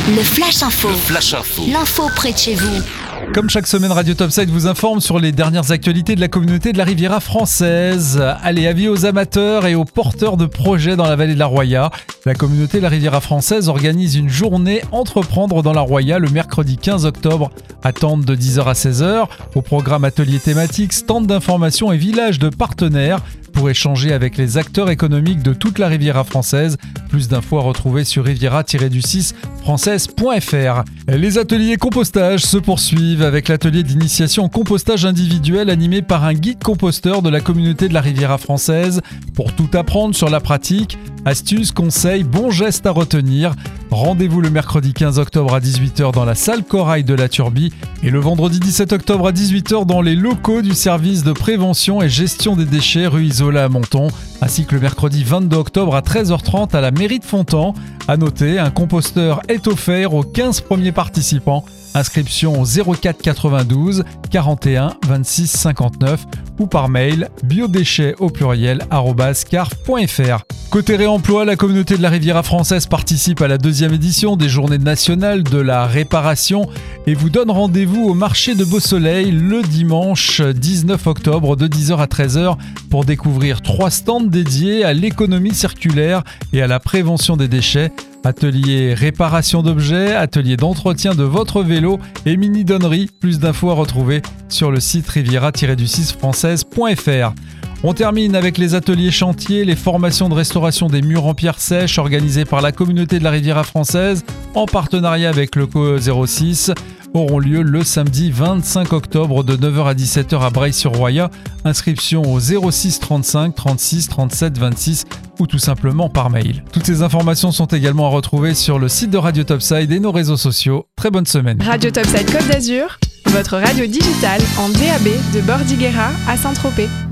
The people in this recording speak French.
Le Flash Info. L'info près de chez vous. Comme chaque semaine, Radio Topside vous informe sur les dernières actualités de la communauté de la Riviera française. Allez, avis aux amateurs et aux porteurs de projets dans la vallée de la Roya. La communauté de la Riviera française organise une journée Entreprendre dans la Roya le mercredi 15 octobre. Attente de 10h à 16h. Au programme ateliers thématiques, stand d'information et village de partenaires pour échanger avec les acteurs économiques de toute la Riviera française. Plus d'infos à retrouver sur riviera-du6française.fr. Les ateliers compostage se poursuivent avec l'atelier d'initiation au compostage individuel animé par un guide composteur de la communauté de la Riviera française. Pour tout apprendre sur la pratique, astuces, conseils, bons gestes à retenir. Rendez-vous le mercredi 15 octobre à 18h dans la salle Corail de la Turbie et le vendredi 17 octobre à 18h dans les locaux du service de prévention et gestion des déchets rue Isola à Monton, ainsi que le mercredi 22 octobre à 13h30 à la mairie de Fontan. À noter, un composteur est offert aux 15 premiers participants. Inscription au 04 92 41 26 59 ou par mail biodéchets@carf.fr. Côté réemploi, la communauté de la Riviera française participe à la 2e édition des Journées nationales de la réparation et vous donne rendez-vous au marché de Beau-Soleil le dimanche 19 octobre de 10h à 13h pour découvrir 3 stands dédiés à l'économie circulaire et à la prévention des déchets. Atelier réparation d'objets, atelier d'entretien de votre vélo et mini-donnerie. Plus d'infos à retrouver sur le site riviera-du6française.fr. On termine avec les ateliers chantiers, les formations de restauration des murs en pierre sèche organisées par la communauté de la Riviera française en partenariat avec le CO06 auront lieu le samedi 25 octobre de 9h à 17h à Breil-sur-Roya. Inscription au 06 35 36 37 26 ou tout simplement par mail. Toutes ces informations sont également à retrouver sur le site de Radio Topside et nos réseaux sociaux. Très bonne semaine. Radio Topside Côte d'Azur, votre radio digitale en DAB de Bordighera à Saint-Tropez.